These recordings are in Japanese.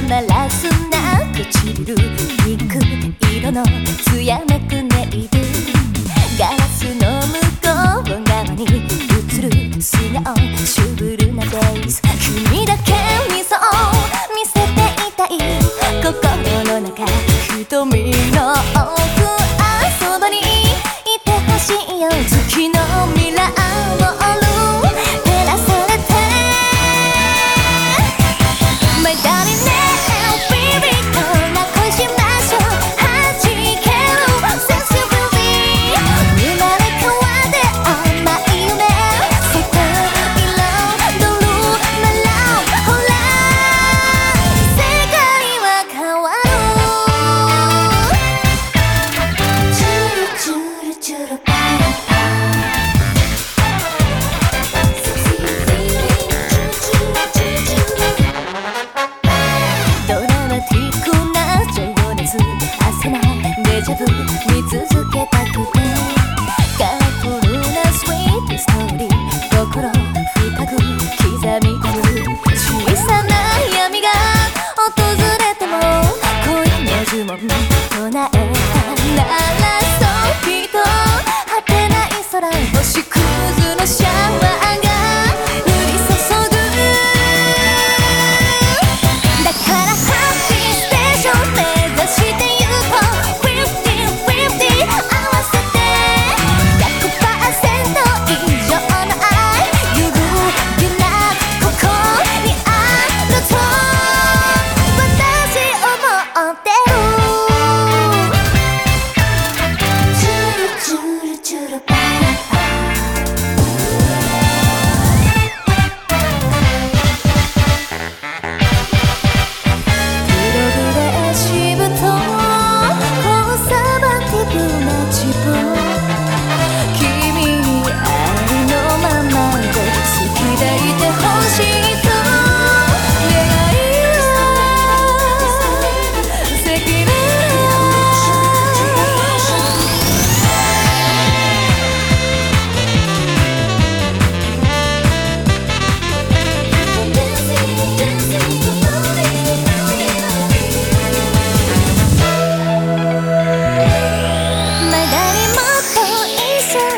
まらずな唇、ピンク色の艶めくネイル、ガラスの向こう側に映る素顔シュールなフェイス、君だけにそう見せていたい心の中、瞳の奥、そばにいてほしいよ。月のミラーボール照らされて My darling now baby から恋しましょう、弾ける Sexy beauty 生まれ変わって甘い夢、そこ彩るならほら世界は変わる。チュルチュルチュルパラパデジャブ見続けたくて、カラフルなスイートストーリー、心深く刻み込む小さな闇が訪れても恋の呪文唱えたならそうきっと果てない空、星屑のシャワーが降り注ぐ。だからハッピーステーション目指して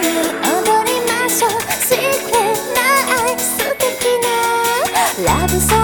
ラブソ